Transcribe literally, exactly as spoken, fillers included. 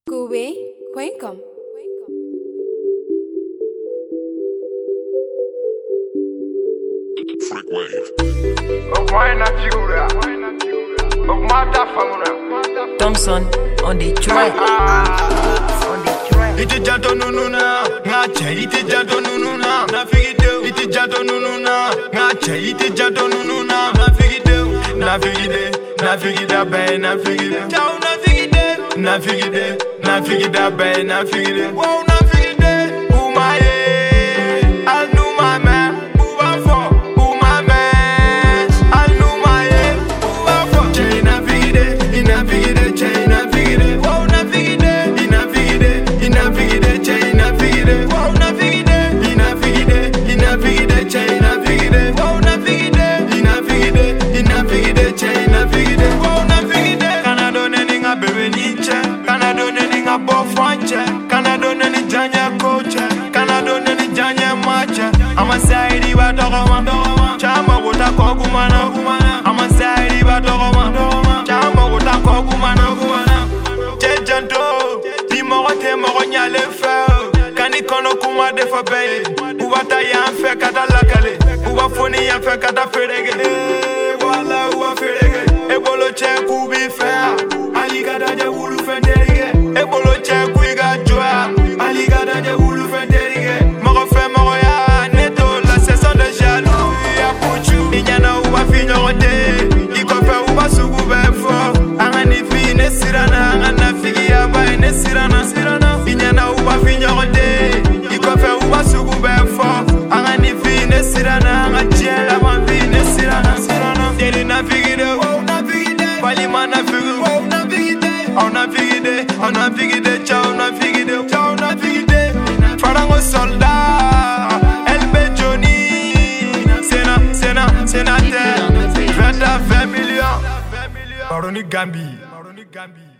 Kobe point com. Freak wave. Of mine a figura, of mata famuna. Thompson on the track. On the track. Iti jato nununa, ngache. Iti jato nununa, na figide. Iti jato nununa, ngache. Iti jato nununa, na figide. Na figide, na figide bay, na figide. Ciao na figide, na figide, na figide bay, na figide. Wow na figide, umaye. I'ma say it about Dogoma, Chama would a cogumana, I'ma say it about Dogoma, Chama would a cogumana, Jejanto, Timote Moronia Lefa, Canikono Kuma de Fabe, Uwata Yanfe Catalacale, Uwafoni Yanfe Catafrege, Walla Uafrege, Ebolo Check will be fair, Aligada de Wulu Fendere, Ebolo Check we got joa, Aligada de Wulu Fendere, Morofe Moroya. Sirana, Sirana, Inyana uba finyorode, ikofe uba sugu befo, angani fine Sirana, angachela manfine Sirana, Sirana, Deli na figide, wow na figide, Palima na figide, wow na figide, on na figide, on na figide, ciao na figide, ciao na figide, Farango soldat, Elbe Johnny, Sena, Sena, Senateur, vingt à vingt millions, Baroni Gambi, Baroni Gambi.